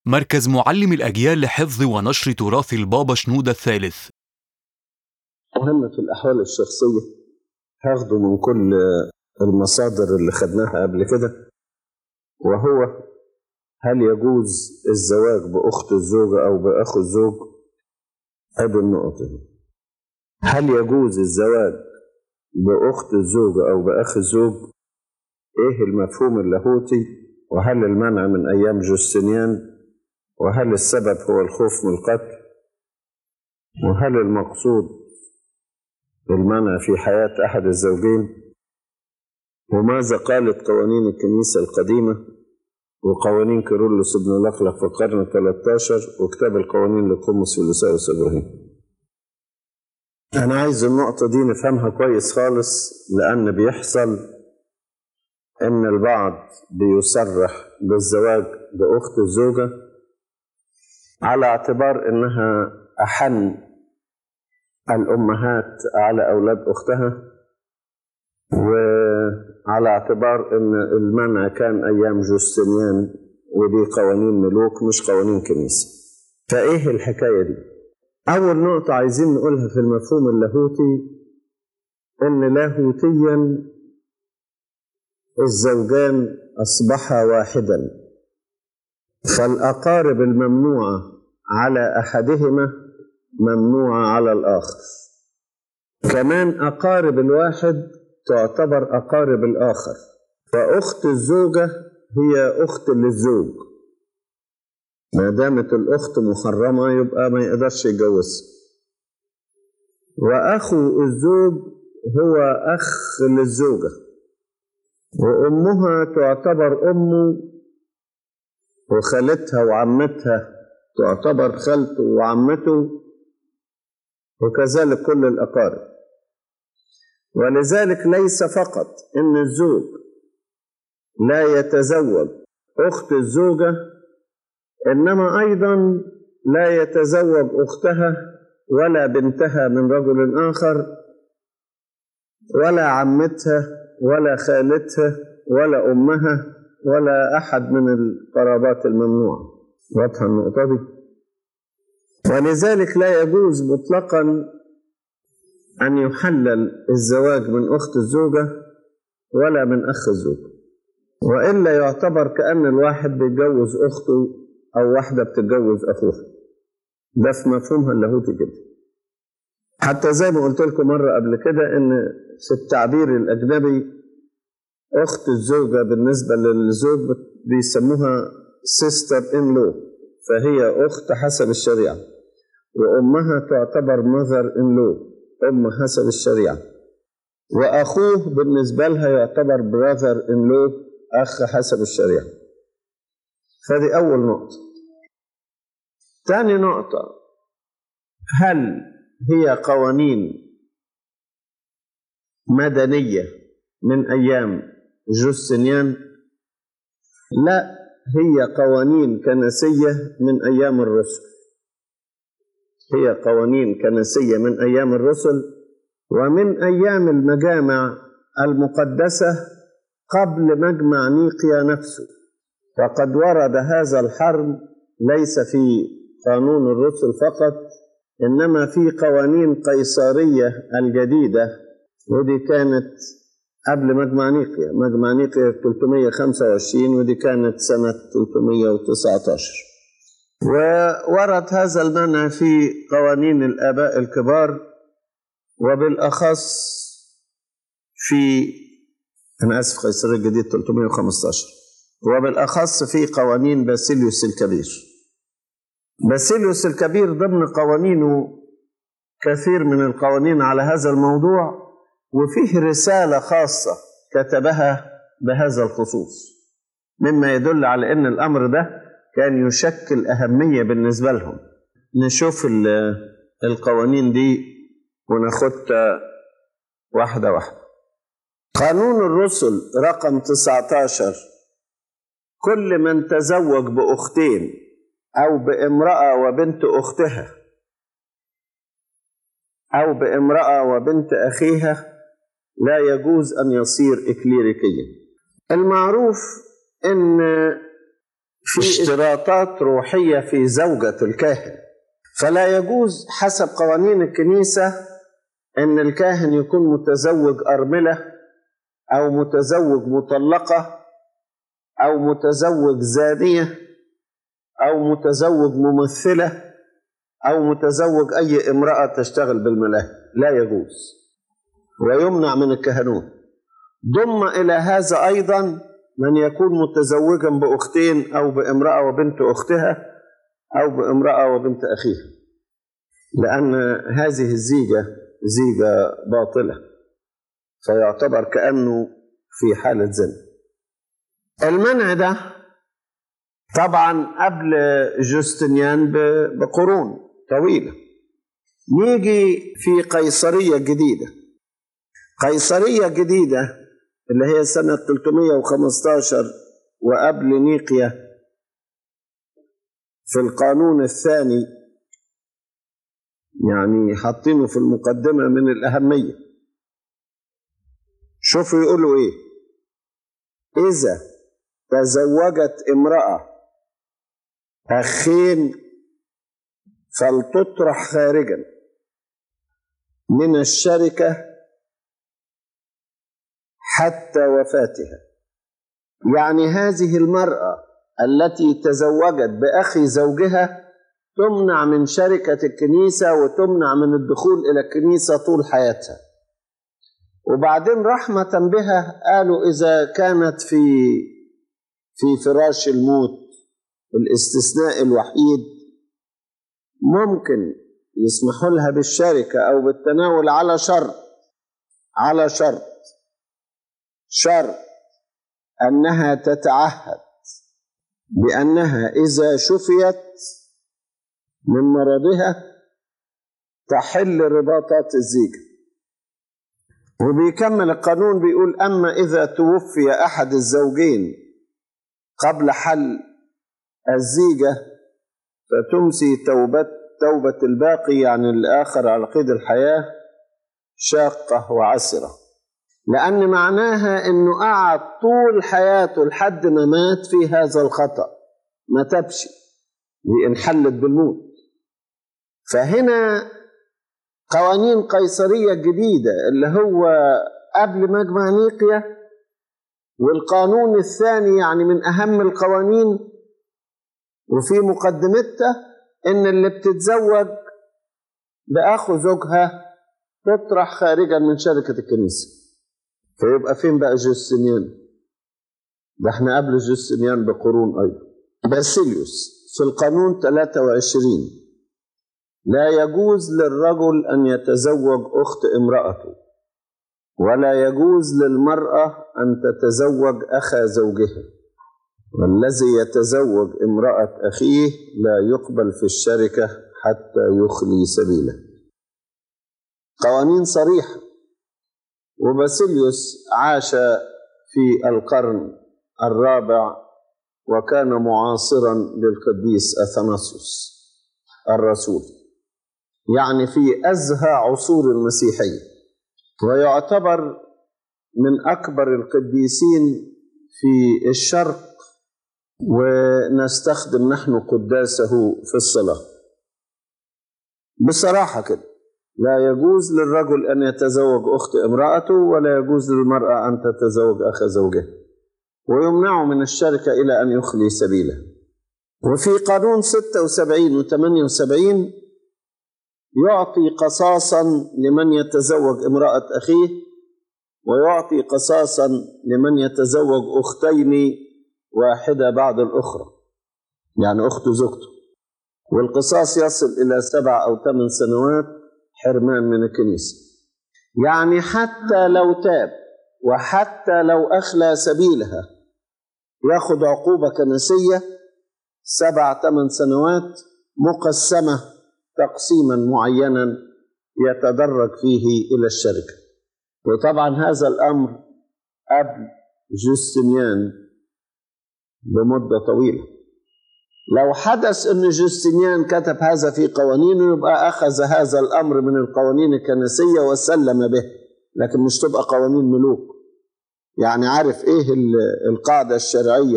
مركز معلم الأجيال لحفظ ونشر تراث البابا شنودة الثالث. مهم في الأحوال الشخصية هاخده من كل المصادر اللي خدناها قبل كده، وهو هل يجوز الزواج بأخت الزوجة أو بأخو الزوج؟ هذه النقطة دي. هل يجوز الزواج بأخت الزوجة أو بأخ الزوج؟ إيه المفهوم اللاهوتي؟ وهل المنع من أيام جوستنيان؟ وهل السبب هو الخوف من القتل؟ وهل المقصود بالمنع في حياة أحد الزوجين؟ وماذا قالت قوانين الكنيسة القديمة وقوانين كيرلس بن لقلق في القرن 13 وكتاب القوانين لقمص فيلوساوس إبراهيم؟ أنا عايز النقطة دي نفهمها كويس خالص، لأن بيحصل إن البعض بيصرح بالزواج بأخت الزوجة على اعتبار إنها أحن الأمهات على أولاد أختها، وعلى اعتبار إن المنع كان أيام جوستنيان ودي قوانين ملوك مش قوانين كنيسة. فإيه الحكاية دي؟ أول نقطة عايزين نقولها في المفهوم اللاهوتي إن لاهوتيا الزوجان أصبحا واحدا، فالأقارب الممنوعة على أحدهما ممنوعة على الآخر. كمان أقارب الواحد تعتبر أقارب الآخر، فأخت الزوجة هي أخت للزوج، ما دامت الأخت محرمة يبقى ما يقدرش يتجوزها. وأخو الزوج هو أخ للزوجة، وأمها تعتبر أمه، وخالتها وعمتها تعتبر خالته وعمته، وكذلك كل الأقارب. ولذلك ليس فقط إن الزوج لا يتزوج أخت الزوجة، إنما أيضا لا يتزوج أختها ولا بنتها من رجل آخر ولا عمتها ولا خالتها ولا أمها ولا أحد من القرابات الممنوعة. واضحة النقطة دي؟ ولذلك لا يجوز مطلقا أن يحلل الزواج من أخت الزوجة ولا من أخ الزوجة، وإلا يعتبر كأن الواحد بيتجوز أخته أو واحدة بتتجوز أخوها. ده في مفهومها اللاهوتي جدا. حتى زي ما قلت لكم مرة قبل كده إن في التعبير الأجنبي أخت الزوجة بالنسبة للزوج بيسموها sister in law، فهي أخت حسب الشريعة، وأمها تعتبر mother in law، أم حسب الشريعة، وأخوه بالنسبة لها يعتبر brother in law، أخ حسب الشريعة. فدي أول نقطة. ثاني نقطة، هل هي قوانين مدنية من أيام جوستنيان؟ لا، هي قوانين كنسية من أيام الرسل. هي قوانين كنسية من أيام الرسل ومن أيام المجامع المقدسة قبل مجمع نيقيا نفسه. وقد ورد هذا الحرم ليس في قانون الرسل فقط، إنما في قوانين قيصرية الجديدة، ودي كانت قبل مجمع نيقيا. مجمع نيقيا 325 ودي كانت سنة 319. وورد هذا المنع في قوانين الآباء الكبار، وبالأخص في قيصرية الجديد 315، وبالأخص في قوانين باسيليوس الكبير. باسيليوس الكبير ضمن قوانينه كثير من القوانين على هذا الموضوع، وفيه رسالة خاصة كتبها بهذا الخصوص، مما يدل على أن الأمر ده كان يشكل أهمية بالنسبة لهم. نشوف القوانين دي وناخدها واحدة واحدة. قانون الرسل رقم 19: كل من تزوج بأختين أو بامرأة وبنت أختها أو بامرأة وبنت أخيها لا يجوز أن يصير إكليريكيا. المعروف أن في اشتراطات روحية في زوجة الكاهن، فلا يجوز حسب قوانين الكنيسة أن الكاهن يكون متزوج أرملة أو متزوج مطلقة أو متزوج زانية أو متزوج ممثلة أو متزوج أي امرأة تشتغل بالملاهي، لا يجوز ويمنع من الكهنوت. ضم إلى هذا أيضا من يكون متزوجا بأختين أو بامرأة وبنت أختها أو بامرأة وبنت أخيها، لأن هذه زيجة باطلة، فيعتبر كأنه في حالة زنا. المنع ده طبعا قبل جوستنيان بقرون طويلة. نيجي في قيصرية جديدة. قيصرية جديدة اللي هي سنة 315 وقبل نيقيا، في القانون الثاني، يعني حاطينه في المقدمة من الأهمية. شوفوا يقولوا إيه: إذا تزوجت امرأة أخين فلتطرح خارجا من الشركة حتى وفاتها. يعني هذه المرأة التي تزوجت بأخي زوجها تمنع من شركة الكنيسة وتمنع من الدخول إلى الكنيسة طول حياتها. وبعدين رحمة بها قالوا إذا كانت في فراش الموت، الاستثناء الوحيد، ممكن يسمحوا لها بالشركة أو بالتناول على شرط أنها تتعهد بأنها إذا شفيت من مرضها تحل رباطات الزيجة. وبيكمل القانون بيقول: أما إذا توفي أحد الزوجين قبل حل الزيجة فتمسي توبة الباقي، يعني الآخر على قيد الحياة، شاقة وعسرة، لأن معناها أنه قعد طول حياته لحد ما مات في هذا الخطأ، ما تبشي انحلت بالموت. فهنا قوانين قيصرية جديدة اللي هو قبل مجمع نيقيا، والقانون الثاني يعني من أهم القوانين، وفي مقدمتها إن اللي بتتزوج بأخو زوجها تطرح خارجا من شركة الكنيسة. فيبقى فين بقى جوستنيان؟ ده احنا قبل جوستنيان بقرون أيضا. باسيليوس في القانون 23: لا يجوز للرجل أن يتزوج أخت امرأته، ولا يجوز للمرأة أن تتزوج أخا زوجها، والذي يتزوج امرأة أخيه لا يقبل في الشركة حتى يخلي سبيله. قوانين صريحة. وباسيليوس عاش في القرن الرابع وكان معاصرا للقديس أثناسيوس الرسول، يعني في أزهى عصور المسيحية، ويعتبر من أكبر القديسين في الشرق، ونستخدم نحن قداسه في الصلاة. بصراحة كده، لا يجوز للرجل أن يتزوج أخت امرأته، ولا يجوز للمرأة أن تتزوج أخ زوجها، ويمنع من الشركة إلى أن يخلي سبيله. وفي قانون 76 و 78 يعطي قصاصا لمن يتزوج امرأة أخيه، ويعطي قصاصا لمن يتزوج أختين واحدة بعد الأخرى، يعني أخت زوجته، والقصاص يصل إلى 7 أو 8 سنوات حرمان من الكنيسة. يعني حتى لو تاب وحتى لو أخلى سبيلها يأخذ عقوبة كنسية 7-8 سنوات مقسمة تقسيما معينا يتدرج فيه إلى الشركة. وطبعا هذا الأمر قبل جوستنيان بمدة طويلة. لو حدث أن جوستنيان كتب هذا في قوانينه يبقى أخذ هذا الأمر من القوانين الكنسية وسلم به، لكن مش تبقى قوانين ملوك. يعني عارف إيه القاعدة الشرعية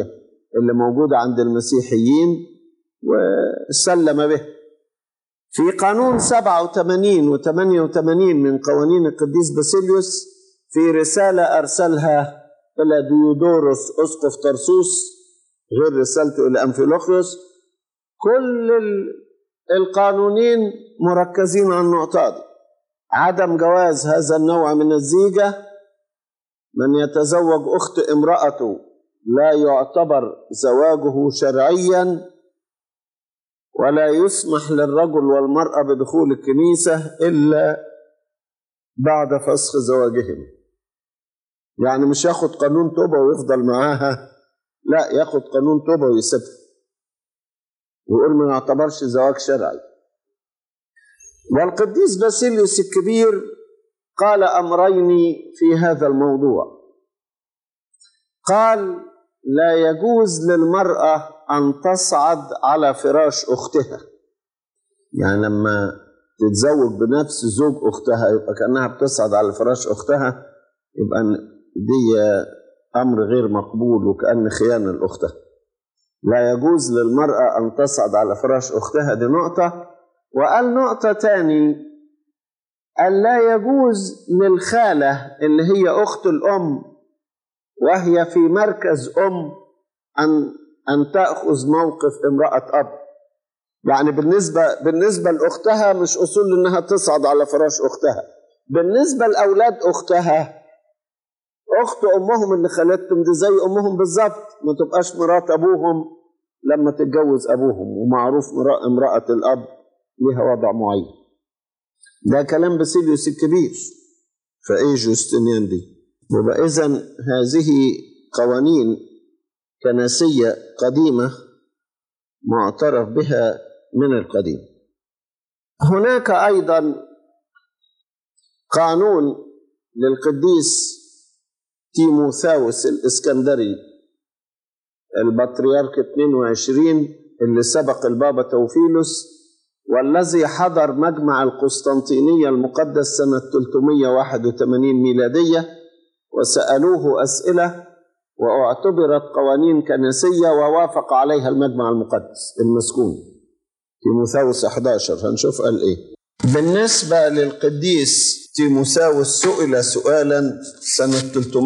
اللي موجودة عند المسيحيين وسلم به. في قانون 87 و88 من قوانين القديس باسيليوس، في رسالة أرسلها إلى ديودوروس أسقف طرسوس غير رسالته إلى أنفيلوخيوس، كل القانونين مركزين على النقطة دي: عدم جواز هذا النوع من الزيجة. من يتزوج أخت امرأته لا يعتبر زواجه شرعيا، ولا يسمح للرجل والمرأة بدخول الكنيسة إلا بعد فسخ زواجهم. يعني مش ياخد قانون توبة ويفضل معاها، لا، ياخد قانون توبة ويسيبها ويقول ما يعتبرش زواج شرعي. والقديس باسيليوس الكبير قال أمرين في هذا الموضوع. قال: لا يجوز للمرأة أن تصعد على فراش أختها. يعني لما تتزوج بنفس زوج أختها يبقى كأنها بتصعد على فراش أختها، يبقى دي أمر غير مقبول وكأن خيانة لأختها. لا يجوز للمرأة أن تصعد على فراش أختها، دي نقطة. وقال نقطة تاني: أن لا يجوز للخالة اللي هي أخت الأم وهي في مركز أم أن تأخذ موقف امرأة أب. يعني بالنسبة لأختها مش أصول إنها تصعد على فراش أختها. بالنسبة لأولاد أختها، أخت أمهم اللي خلتهم دي زي أمهم بالظبط، ما تبقاش مرات أبوهم لما تتجوز أبوهم، ومعروف امرأة الأب لها وضع معين. ده كلام باسيليوس الكبير. فإيه جوستنيان دي؟ يبقى إذن هذه قوانين كنسية قديمة معترف بها من القديم. هناك أيضا قانون للقديس تيموثاوس الإسكندري البطريرك 22 اللي سبق البابا توفيلوس، والذي حضر مجمع القسطنطينية المقدس سنة 381 ميلادية، وسألوه أسئلة واعتبرت قوانين كنسية ووافق عليها المجمع المقدس المسكون. تيموثاوس 11 هنشوف قال إيه. بالنسبة للقديس تيموثاوس سئل سؤالا سنة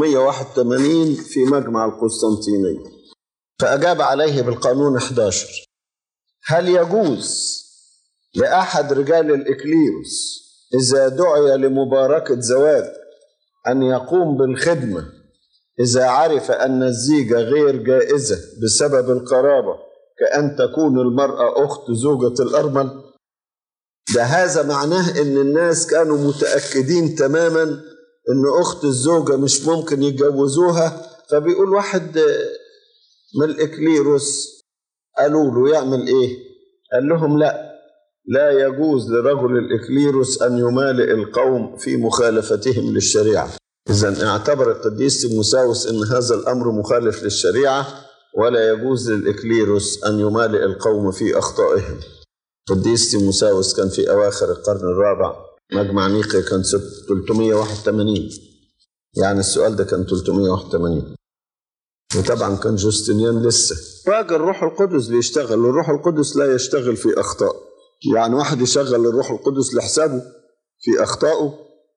381 في مجمع القسطنطينية، فأجاب عليه بالقانون 11: هل يجوز لأحد رجال الإكليروس إذا دعي لمباركة زواج أن يقوم بالخدمة إذا عرف أن الزيجة غير جائزة بسبب القرابة، كأن تكون المرأة أخت زوجة الأرمل؟ ده هذا معناه إن الناس كانوا متأكدين تماما إن أخت الزوجة مش ممكن يتجوزوها، فبيقول واحد من الإكليروس قالوا له يعمل إيه؟ قال لهم لا يجوز لرجل الإكليروس أن يمالئ القوم في مخالفتهم للشريعة. إذن اعتبر القديس تيموثاوس أن هذا الأمر مخالف للشريعة، ولا يجوز للإكليروس أن يمالئ القوم في أخطائهم. القديس تيموثاوس كان في أواخر القرن الرابع، مجمع نيقيا كان 381، يعني السؤال ده كان 381، وطبعا كان جوستنيان لسه. راجل الروح القدس بيشتغل، والروح القدس لا يشتغل في أخطاء. يعني واحد يشغل الروح القدس لحسابه في أخطائه،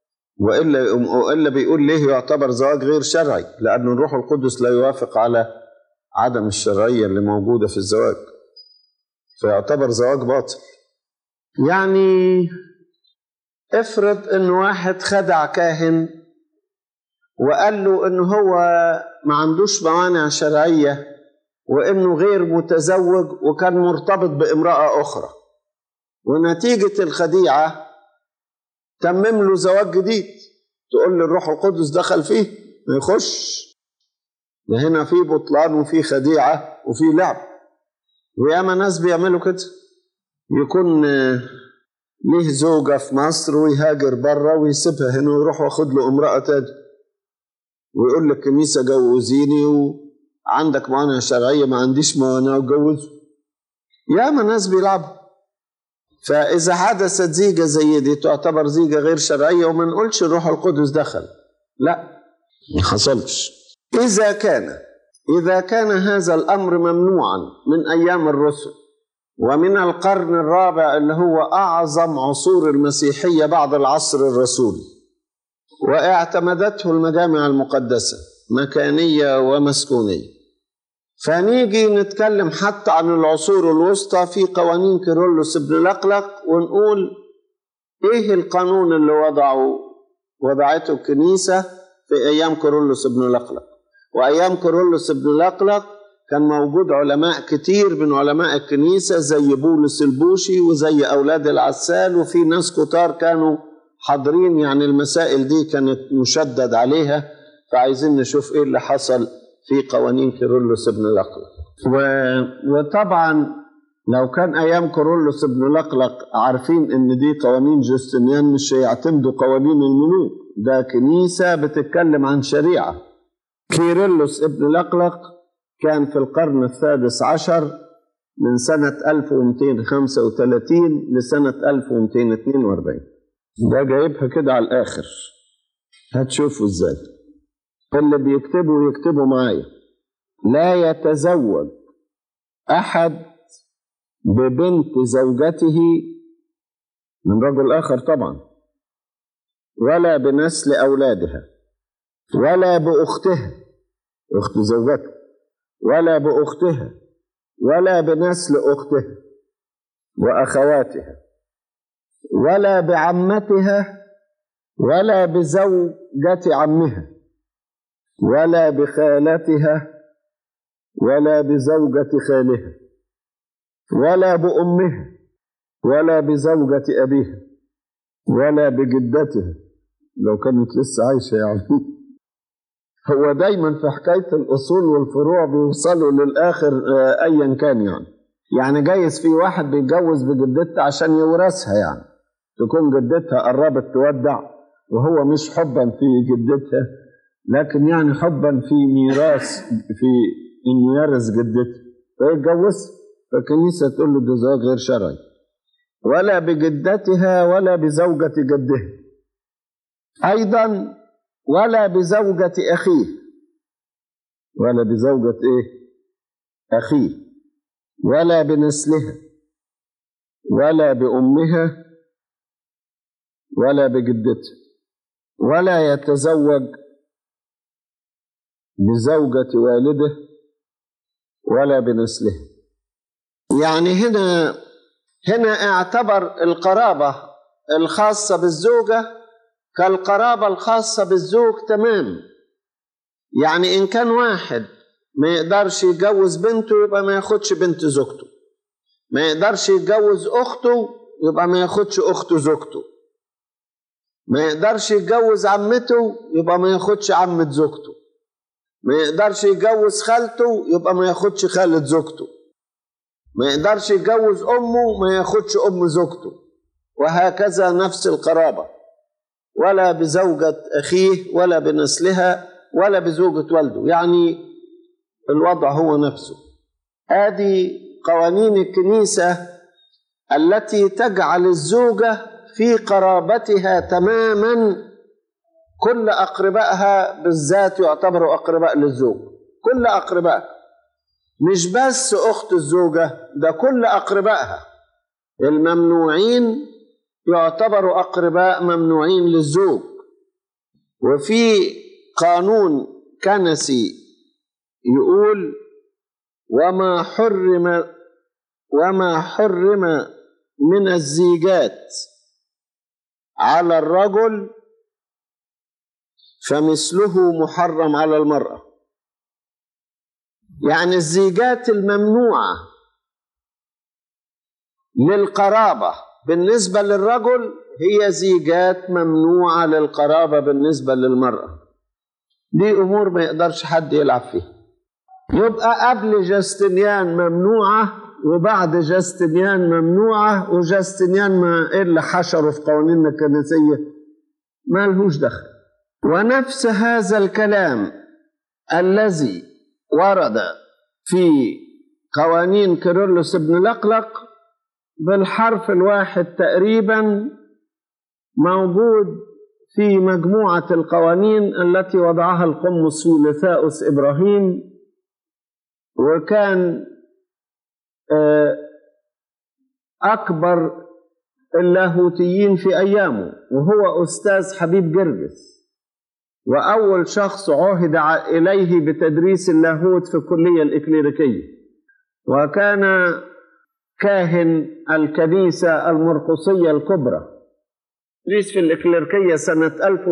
وإلا بيقول ليه يعتبر زواج غير شرعي؟ لأن الروح القدس لا يوافق على عدم الشرعية اللي موجودة في الزواج، فيعتبر زواج باطل. يعني افرض ان واحد خدع كاهن وقال له ان هو ما عندوش موانع شرعية وانه غير متزوج وكان مرتبط بامرأة اخرى، ونتيجة الخديعة تمم له زواج جديد، تقول لي الروح القدس دخل فيه؟ ما يخش. هنا في بطلان وفي خديعة وفي لعب، وياما ناس بيعملوا كده. يكون ليه زوجة في مصر ويهاجر بره ويسيبها هنا ويروح واخد له امرأة تاني، ويقول لك الكنيسة جوزيني وعندك موانع شرعية. ما عنديش موانع وجوزه. ياما ناس بيلعبوا. فإذا حدثت زيجة زي دي تعتبر زيجة غير شرعية، وما نقولش الروح القدس دخل، لا، ما حصلش. إذا كان إذا كان هذا الأمر ممنوعا من أيام الرسل ومن القرن الرابع اللي هو أعظم عصور المسيحية بعد العصر الرسولي، واعتمدته المجامع المقدسة مكانية ومسكونية، فنيجي نتكلم حتى عن العصور الوسطى في قوانين كيرلس بن لقلق ونقول إيه القانون اللي وضعته الكنيسة في أيام كيرلس بن لقلق. وأيام كيرلس بن لقلق كان موجود علماء كتير من علماء الكنيسة زي بولس البوشي وزي أولاد العسال، وفي ناس كتار كانوا حاضرين، يعني المسائل دي كانت مشدد عليها، فعايزين نشوف إيه اللي حصل في قوانين كيرلس بن لقلق. وطبعا لو كان أيام كيرلس بن لقلق عارفين إن دي قوانين جوستنيان مش هيعتمدوا قوانين الملوك، ده كنيسة بتتكلم عن شريعة. كيرلس بن لقلق كان في القرن السادس عشر من سنة 1235 لسنة 1242. ده جايبها كده على الآخر، هتشوفوا إزاي. اللي بيكتبوا يكتبوا معايا: لا يتزوج أحد ببنت زوجته من رجل آخر طبعا، ولا بنسل أولادها، ولا بأختها أخت زوجته، ولا بأختها، ولا بنسل أختها وأخواتها، ولا بعمتها، ولا بزوجة عمها، ولا بخالتها، ولا بزوجة خالها، ولا بأمها، ولا بزوجة أبيها، ولا بجدتها لو كانت لسه عايشة يعني. هو دايما في حكاية الأصول والفروع بيوصلوا للآخر أيا كان، يعني جايز في واحد بيتجوز بجدتها عشان يورثها، يعني تكون جدتها قربت تودع وهو مش حبا في جدتها، لكن يعني حبا في ميراث، في إنه يرث جدته فيتجوز، فالكنيسة تقول له ده زواج غير شرعي. ولا بجدتها ولا بزوجة جده، أيضا ولا بزوجة أخيه، ولا بزوجة أخيه، ولا بنسلها، ولا بأمها، ولا بجدتها، ولا يتزوج بزوجة والده ولا بنسلها. يعني هنا اعتبر القرابة الخاصة بالزوجة كالقرابة الخاصة بالزوج تمام. يعني إن كان واحد ما يقدرش يتجوز بنته يبقى ما ياخدش بنت زوجته، ما يقدرش يتجوز أخته يبقى ما ياخدش أخت زوجته، ما يقدرش يتجوز عمته يبقى ما ياخدش عمة زوجته، ما يقدرش يتجوز خالته يبقى ما ياخدش خالة زوجته، ما يقدرش يتجوز أمه ما ياخدش أم زوجته، وهكذا نفس القرابة. ولا بزوجة أخيه ولا بنسلها ولا بزوجة والده، يعني الوضع هو نفسه. هذه قوانين الكنيسة التي تجعل الزوجة في قرابتها تماما، كل أقربائها بالذات يعتبروا أقرباء للزوج، كل أقربائها، مش بس أخت الزوجة، ده كل أقربائها الممنوعين يعتبروا أقرباء ممنوعين للزوج. وفي قانون كنسي يقول: وما حرم من الزيجات على الرجل فمثله محرم على المرأة. يعني الزيجات الممنوعة للقرابة بالنسبة للرجل هي زيجات ممنوعة للقرابة بالنسبة للمرأة. دي أمور ما يقدرش حد يلعب فيها. يبقى قبل جاستنيان ممنوعة وبعد جاستنيان ممنوعة، وجاستنيان ما إلا حشره في قوانيننا الكنسية ما لهوش دخل. ونفس هذا الكلام الذي ورد في قوانين كيرلس بن لقلق بالحرف الواحد تقريبا موجود في مجموعة القوانين التي وضعها القمص يوليثاؤس إبراهيم وكان أكبر اللاهوتيين في أيامه، وهو أستاذ حبيب جرجس، وأول شخص عهد إليه بتدريس اللاهوت في الكلية الإكليريكية، وكان كاهن الكنيسة المرقسية الكبرى. درس في الإكليريكية سنة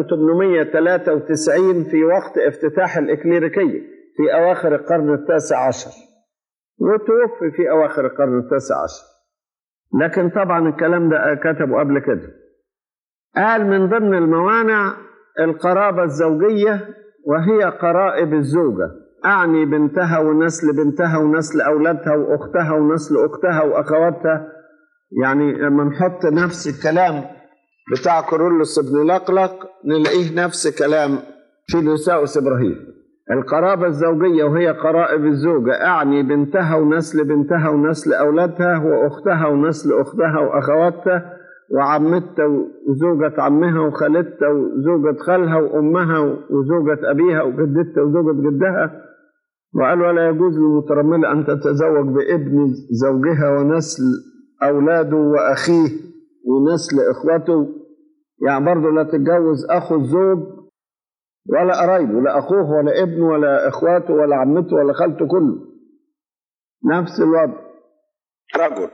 1893 في وقت افتتاح الإكليريكية في أواخر القرن التاسع عشر، وتوفي في أواخر القرن التاسع عشر. لكن طبعا الكلام ده كتبه قبل كده. قال من ضمن الموانع القرابة الزوجية، وهي قرائب الزوجة، أعني بنتها ونسل بنتها ونسل أولادها وأختها ونسل أختها وأخواتها. يعني لما نحط نفس الكلام بتاع كورولوس بن لقلق نلاقيه نفس كلام فيلوساوس إبراهيم. القرابة الزوجية وهي قرائب الزوجة، أعني بنتها ونسل بنتها ونسل أولادها وأختها ونسل أختها وأخواتها وعمتها وزوجة عمها وخالتها وزوجة خالها وأمها وزوجة أبيها وجدتها وزوجة جدها. وقال ولا يجوز للمترملة أن تتزوج بابن زوجها ونسل أولاده وأخيه ونسل إخوته. يعني برضه لا تتجوز أخو الزوج ولا قرايبه، لا أخوه ولا ابنه ولا إخواته ولا عمته ولا خالته، كله نفس الوضع. رجل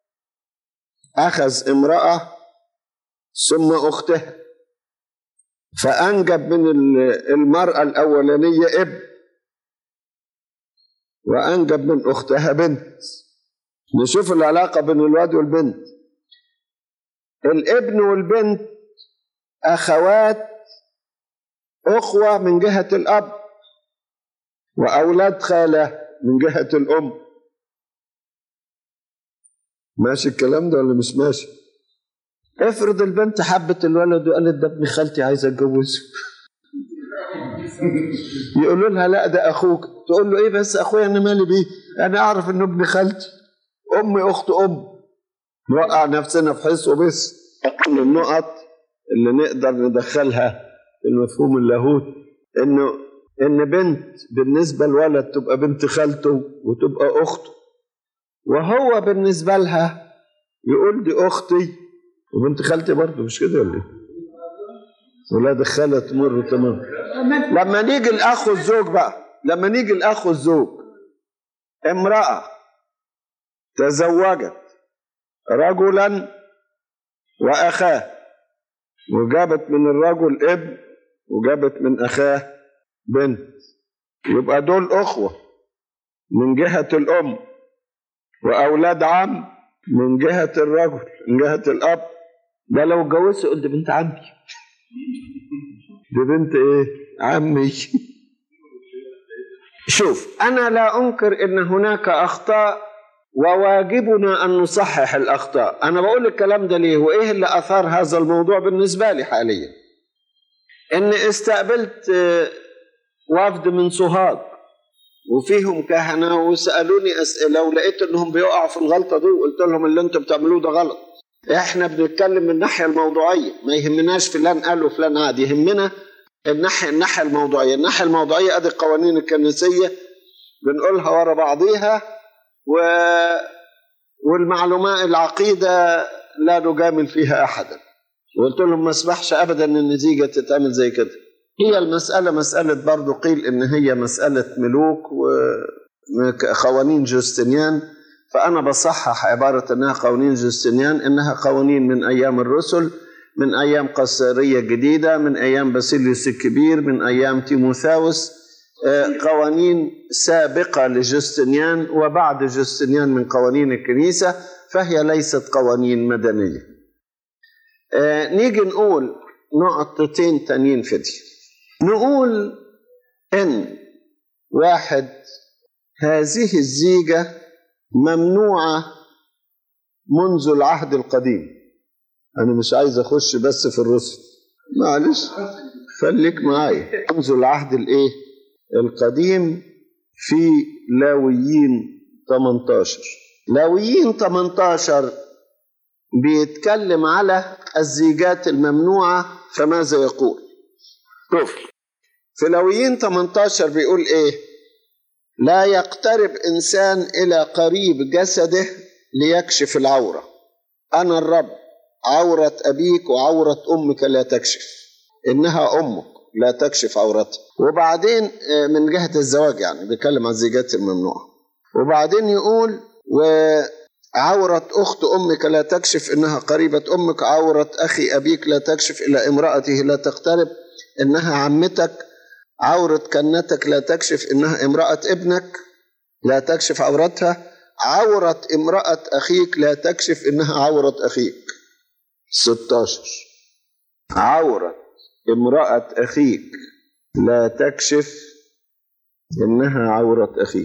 أخذ امرأة ثم أختها، فأنجب من المرأة الأولانية ابن، وأنجب من أختها بنت. نشوف العلاقة بين الواد والبنت. الابن والبنت أخوات، أخوة من جهة الأب، وأولاد خالة من جهة الأم. ماشي الكلام ده ولا مش ماشي؟ افرض البنت حبت الولد وقالت ده ابن خالتي عايزة اتجوزه، يقولوا لها لا ده أخوك، تقول له إيه بس أخويا أنا مالي بيه، أنا أعرف إنه ابن خالتي، أمي أخت أم. نوقع نفسنا في حس وبس. أقل النقط اللي نقدر ندخلها في المفهوم اللاهوت إن بنت بالنسبة لولد تبقى بنت خالته وتبقى أخته، وهو بالنسبة لها يقول دي أختي وبنت خالتي برضه، مش كده ولا إيه؟ ولاد الخالة تمر تمام. لما نيجي الأخ والزوج بقى، لما نيجي الأخ والزوج، امرأة تزوجت رجلا وأخاه، وجابت من الرجل ابن وجابت من أخاه بنت، يبقى دول أخوة من جهة الأم، وأولاد عم من جهة الرجل من جهة الأب. ده لو اتجوزت قلت بنت عمي، دي بنت إيه؟ عمي. شوف، أنا لا أنكر إن هناك أخطاء وواجبنا أن نصحح الأخطاء. أنا بقول الكلام ده ليه؟ وإيه اللي أثار هذا الموضوع بالنسبة لي حاليا؟ إن استقبلت وفد من سوهاج وفيهم كهنة وسألوني أسئلة، ولقيت إنهم بيقعوا في الغلطة دي، وقلت لهم اللي أنتوا بتعملوه ده غلط. إحنا بنتكلم من الناحية الموضوعية، ما يهمناش فلان قال وفلان عاد، يهمنا الناحية الموضوعية. الناحية الموضوعية أدي القوانين الكنسية بنقولها ورا بعضيها، والمعلومات العقيدة لا نجامل فيها أحدا. وقلت لهم ما اسمحش أبدا أن النتيجة تتعمل زي كده. هي المسألة مسألة برضو قيل إن هي مسألة ملوك وقوانين جوستنيان، فأنا بصحح عبارة أنها قوانين جوستنيان، إنها قوانين من أيام الرسل، من أيام قيصرية جديدة، من أيام باسيليوس الكبير، من أيام تيموثاوس، قوانين سابقة لجوستنيان وبعد جوستنيان من قوانين الكنيسة، فهي ليست قوانين مدنية. نيجي نقول نقطتين تانيين في دي. نقول إن واحد، هذه الزيجة ممنوعة منذ العهد القديم. أنا مش عايز أخش بس في الرسل، معلش خليك معايا. منذ العهد القديم في لاويين 18. لاويين 18 بيتكلم على الزيجات الممنوعة، فماذا يقول؟ شوف في لاويين 18 بيقول إيه؟ لا يقترب إنسان إلى قريب جسده ليكشف العورة. أنا الرب، عورة أبيك وعورة أمك لا تكشف، إنها أمك لا تكشف عورتها. وبعدين من جهة الزواج يعني بيتكلم عن الزيجات الممنوعة. وبعدين يقول وعورة أخت أمك لا تكشف إنها قريبة أمك، عورة أخي أبيك لا تكشف إلى امرأته لا تقترب إنها عمتك، عورة كنتك لا تكشف إنها امرأة ابنك لا تكشف عورتها، عورة امرأة أخيك لا تكشف إنها عورة أخيك. 16 عورة امرأة أخيك لا تكشف إنها عورة أخيك.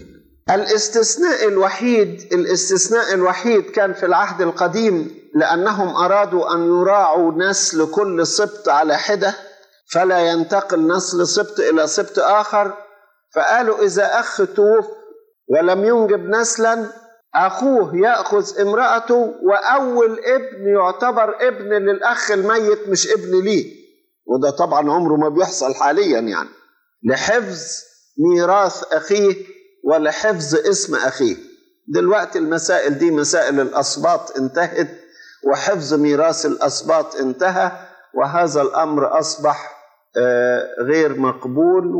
الاستثناء الوحيد كان في العهد القديم، لأنهم أرادوا أن يراعوا نسل كل سبط على حدة فلا ينتقل نسل سبط إلى سبط آخر، فقالوا إذا أخ توفي ولم ينجب نسلا أخوه يأخذ امرأته، وأول ابن يعتبر ابن للأخ الميت مش ابن ليه. وده طبعا عمره ما بيحصل حاليا، يعني لحفظ ميراث أخيه ولحفظ اسم أخيه. دلوقتي المسائل دي مسائل الأسباط انتهت، وحفظ ميراث الأسباط انتهى، وهذا الأمر أصبح غير مقبول،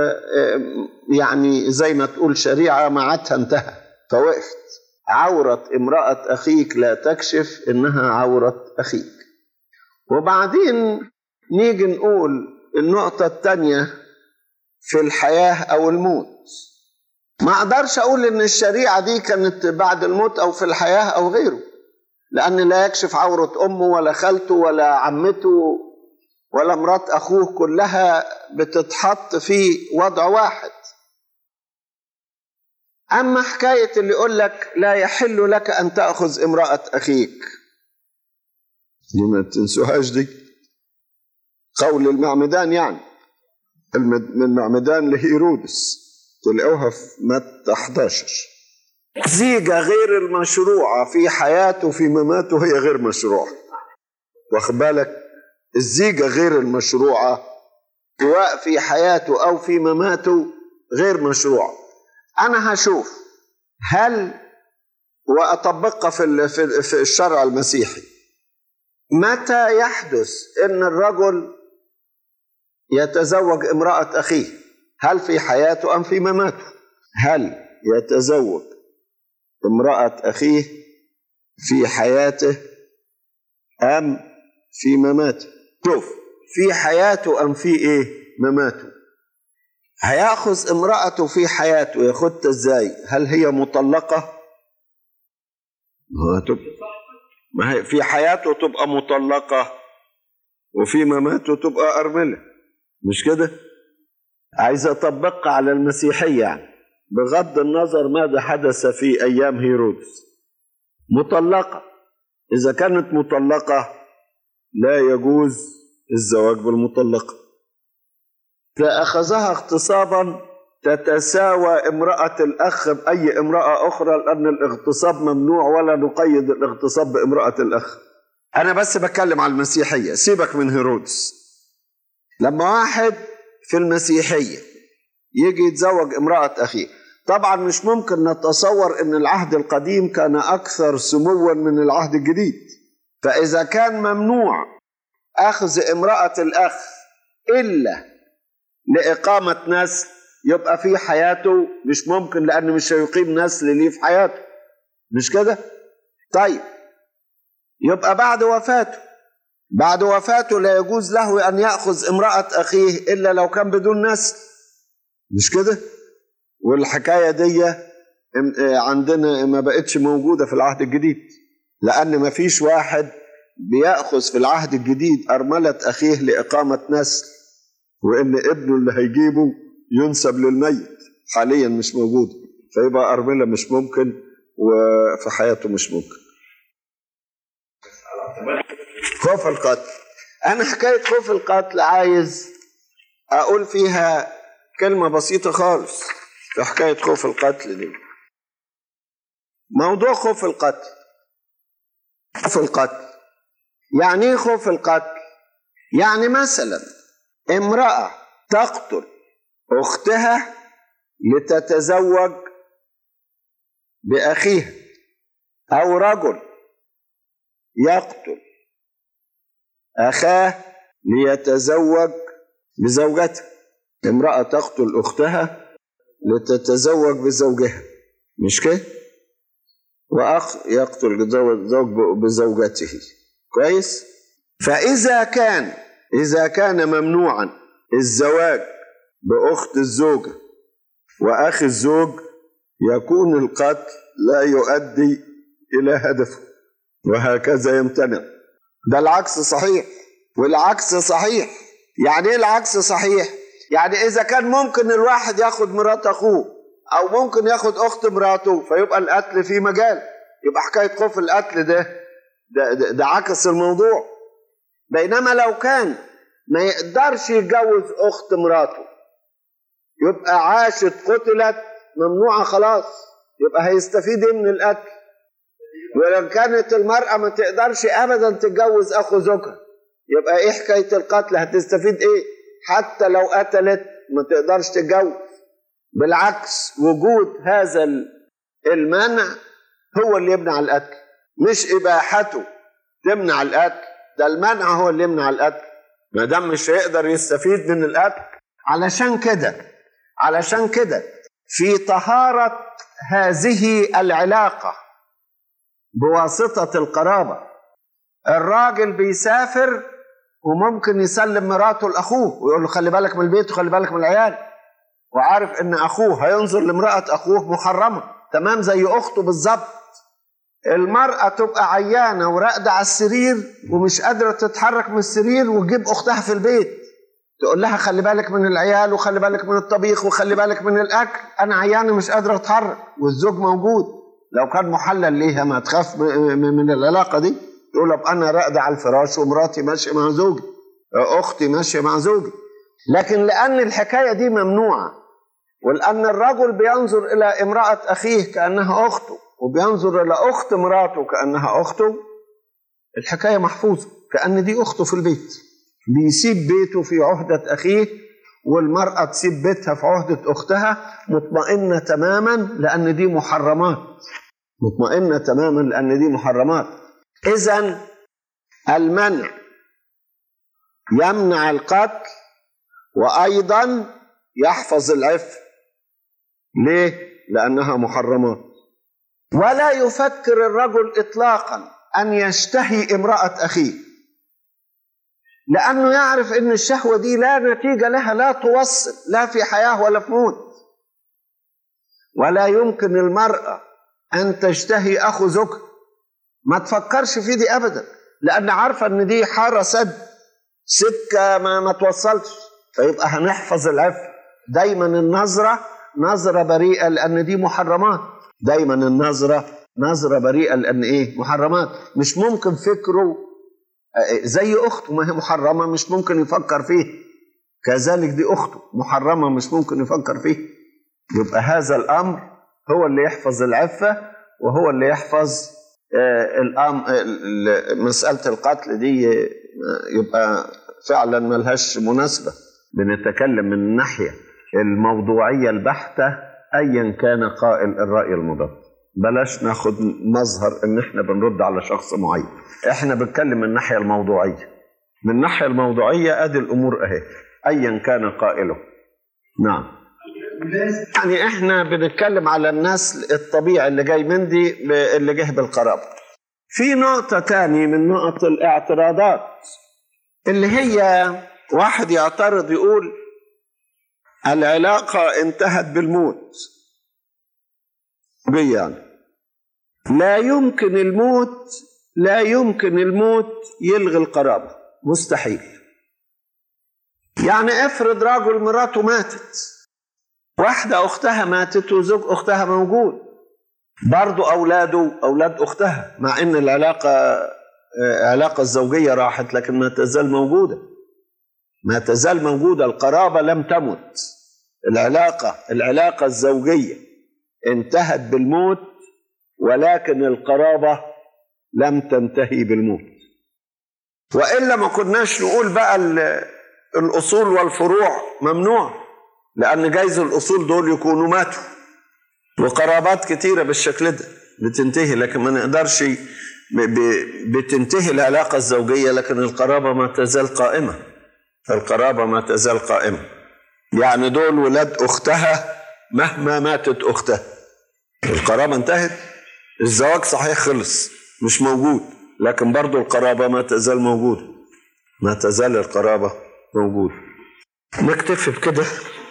ويعني زي ما تقول شريعة معتها انتهى فوقفت. عورة امرأة أخيك لا تكشف إنها عورة أخيك. وبعدين نيجي نقول النقطة الثانية في الحياة أو الموت. ما أقدرش أقول إن الشريعة دي كانت بعد الموت أو في الحياة أو غيره، لأن لا يكشف عورة أمه ولا خالته ولا عمته ولا مرات أخوه، كلها بتتحط في وضع واحد. أما حكاية اللي يقول لك لا يحل لك أن تأخذ امرأة أخيك، دي ما تنسوهاش، دي قول المعمدان، يعني من معمدان لهيرودس، تلاقوها في متى 11. زيجة غير المشروعة في حياته في مماته هي غير مشروعة. واخد بالك؟ الزيجة غير المشروعة سواء في حياته أو في مماته غير مشروعة. أنا هشوف هل وأطبقها في الشرع المسيحي، متى يحدث إن الرجل يتزوج امرأة أخيه؟ هل في حياته أم في مماته؟ هل يتزوج امرأة أخيه في حياته أم في مماته؟ شوف، في حياته أم في مماته. هيأخذ امرأته في حياته، ياخدها ازاي؟ هل هي مطلقة؟ ما هي في حياته تبقى مطلقة وفي مماته تبقى أرملة، مش كده؟ عايز أطبقها على المسيحية، يعني بغض النظر ماذا حدث في أيام هيرودس. مطلقة، إذا كانت مطلقة لا يجوز الزواج بالمطلقة. فأخذها اغتصابا تتساوى امرأة الأخ بأي امرأة أخرى، لأن الاغتصاب ممنوع ولا نقيد الاغتصاب بامرأة الأخ. أنا بس بتكلم على المسيحية، سيبك من هيرودس. لما واحد في المسيحية يجي يتزوج امرأة أخيه، طبعا مش ممكن نتصور أن العهد القديم كان أكثر سموا من العهد الجديد. فإذا كان ممنوع أخذ امرأة الأخ إلا لإقامة نسل، يبقى في حياته مش ممكن، لأنه مش هيقيم نسل ليه في حياته، مش كده؟ طيب، يبقى بعد وفاته لا يجوز له أن يأخذ امرأة أخيه إلا لو كان بدون نسل، مش كده؟ والحكاية دي عندنا ما بقتش موجودة في العهد الجديد، لأن ما فيش واحد بيأخذ في العهد الجديد أرملة أخيه لإقامة نسل، وإن ابنه اللي هيجيبه ينسب للميت، حاليا مش موجود، فيبقى أرملة مش ممكن، وفي حياته مش ممكن. خوف القتل، أنا حكاية خوف القتل عايز أقول فيها كلمة بسيطة خالص في حكاية خوف القتل دي. موضوع خوف القتل، يعني ايه خوف القتل؟ يعني مثلا امرأة تقتل أختها لتتزوج بأخيها، أو رجل يقتل أخاه ليتزوج بزوجته. امرأة تقتل أختها لتتزوج بزوجها، مش كده؟ وأخ يقتل زوج بزوجته. كويس؟ فإذا كان ممنوعا الزواج بأخت الزوجة وأخي الزوج، يكون القتل لا يؤدي إلى هدفه، وهكذا يمتنع. ده العكس صحيح، والعكس صحيح. يعني إيه العكس صحيح؟ يعني إذا كان ممكن الواحد ياخد مرات أخوه أو ممكن ياخد أخت مراته، فيبقى القتل فيه مجال، يبقى حكاية خوف القتل ده عكس الموضوع. بينما لو كان ما يقدرش يتجوز أخت مراته، يبقى عاشت قتلت ممنوعة خلاص، يبقى هيستفيد من القتل. ولو كانت المرأة ما تقدرش أبدا تتجوز أخو زوجها، يبقى إيه حكاية القتل؟ هتستفيد إيه؟ حتى لو قتلت ما تقدرش تتجوز. بالعكس، وجود هذا المنع هو اللي يمنع القتل، مش إباحته تمنع القتل، ده المنع هو اللي يمنع القتل، ما دام مش هيقدر يستفيد من القتل. علشان كده في طهارة هذه العلاقة بواسطة القرابة، الراجل بيسافر وممكن يسلم مراته لأخوه ويقول له خلي بالك من البيت وخلي بالك من العيال، وعارف ان أخوه هينظر لامرأة أخوه محرمة، تمام زي أخته بالظبط. المرأة تبقى عيانة وراقدة على السرير ومش قادرة تتحرك من السرير، وتجيب أختها في البيت تقول لها خلي بالك من العيال وخلي بالك من الطبيخ وخلي بالك من الأكل، أنا عيانة مش قادرة أتحرك، والزوج موجود. لو كان محلل ليها ما تخاف من العلاقة دي، تقول أبقى أنا راقدة على الفراش ومراتي ماشية مع زوجي، أختي ماشية مع زوجي. لكن لأن الحكاية دي ممنوعة، ولأن الرجل بينظر إلى امرأة أخيه كأنها أخته، وبينظر إلى أخت مراته كأنها أخته، الحكاية محفوظة كأن دي أخته في البيت. بيسيب بيته في عهدة أخيه، والمرأة تسيب بيتها في عهدة أختها، مطمئنة تماما لأن دي محرمات، مطمئنة تماما لأن دي محرمات. إذن المنع يمنع القتل وأيضا يحفظ العفة. ليه؟ لأنها محرمات. ولا يفكر الرجل إطلاقا أن يشتهي امرأة أخيه، لأنه يعرف أن الشهوة دي لا نتيجة لها، لا توصل لا في حياة ولا في موت. ولا يمكن المرأة أن تشتهي أخو زوجها، ما تفكرش في دي أبدا، لأن عارفة أن دي حارة سكة ما توصلش. فيبقى هنحفظ العفة. دايما النظرة نظرة بريئة لأن دي محرمات، دايما النظرة نظرة بريئة لأن إيه؟ محرمات. مش ممكن فكره زي أخته، ما هي محرمة مش ممكن يفكر فيه، كذلك دي أخته محرمة مش ممكن يفكر فيه. يبقى هذا الأمر هو اللي يحفظ العفة، وهو اللي يحفظ مسألة القتل دي يبقى فعلا ملهاش مناسبة. بنتكلم من الناحية الموضوعية البحتة أيا كان قائل الرأي المضاد، بلاش ناخد مظهر ان احنا بنرد على شخص معين، احنا بنتكلم من الناحية الموضوعية. من الناحية الموضوعية ادي الامور اهي ايا كان قائله. نعم، يعني احنا بنتكلم على النسل الطبيعي اللي جاي من دي اللي جه بالقرابة. في نقطة تاني من نقط الاعتراضات، اللي هي واحد يعترض يقول العلاقة انتهت بالموت. يعني لا يمكن الموت يلغي القرابة، مستحيل. يعني افرض رجل مراته ماتت، واحدة أختها ماتت وزوج أختها موجود، برضو أولاده أولاد أختها، مع إن العلاقة الزوجية راحت لكن ما تزال موجودة، القرابة لم تمت. العلاقة الزوجية انتهت بالموت، ولكن القرابة لم تنتهي بالموت. وإلا ما كناش نقول بقى الأصول والفروع ممنوع، لأن جايز الأصول دول يكونوا ماتوا، وقرابات كتيرة بالشكل ده بتنتهي، لكن ما نقدرش بتنتهي العلاقة الزوجية، لكن القرابة ما تزال قائمة. القرابة ما تزال قائمة. يعني دول ولاد أختها مهما ماتت أختها، القرابة انتهت. الزواج صحيح خلص مش موجود، لكن برضو القرابة ما تزال موجودة، ما تزال القرابة موجودة. نكتفي بكده.